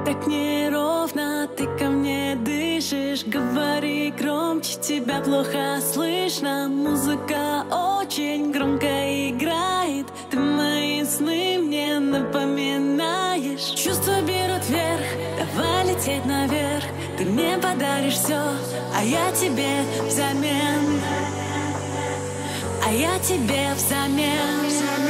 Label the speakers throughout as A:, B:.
A: Так неровно ты ко мне дышишь. Говори громче, тебя плохо слышно. Музыка очень громко играет. Ты мои сны мне напоминаешь. Чувства берут вверх, давай лететь наверх. Ты мне подаришь все, а я тебе взамен. А я тебе взамен.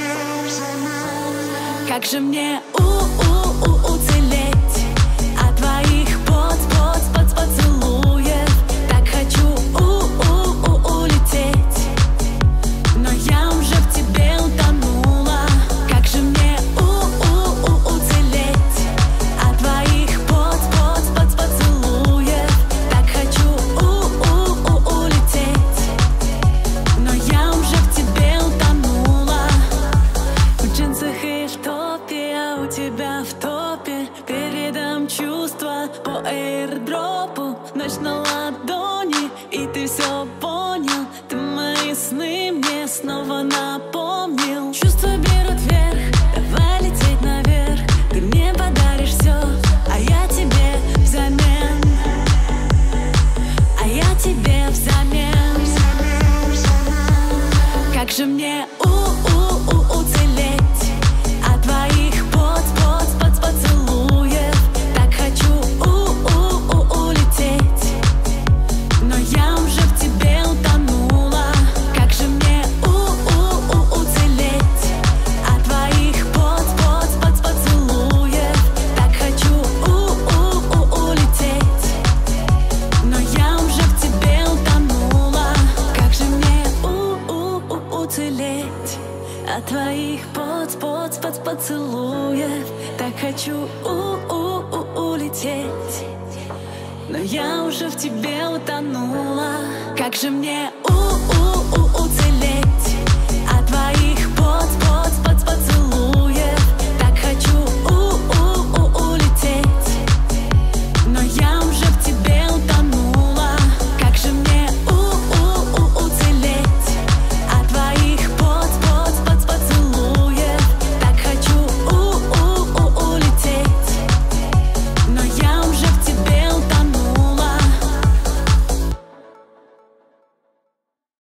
A: Как же мне уцелеть от твоих поцелуев? Так хочу улететь, но я уже в тебе утонула. Как же мне уцелеть от твоих поцелуев? Так хочу улететь, но я уже в тебе утонула. В джинсах и в топе, а у тебя в топе. Передам чувства по эйрдропу. Ночь на ладони, и ты все понял. Ты мои сны мне снова напомнил. Чувства берут вверх, давай лететь наверх. Ты мне подаришь все, а я тебе взамен. А я тебе взамен. Как же мне уцелеть от твоих поцелуев? Так хочу улететь, но я уже в тебе утонула. Как же мне уцелеть от твоих поцелуев? Так хочу улететь, но я уже в тебе утонула. Как же мне уцелеть от твоих поцелуев? Так хочу улететь, но я уже в тебе утонула. Как же мне уцелеть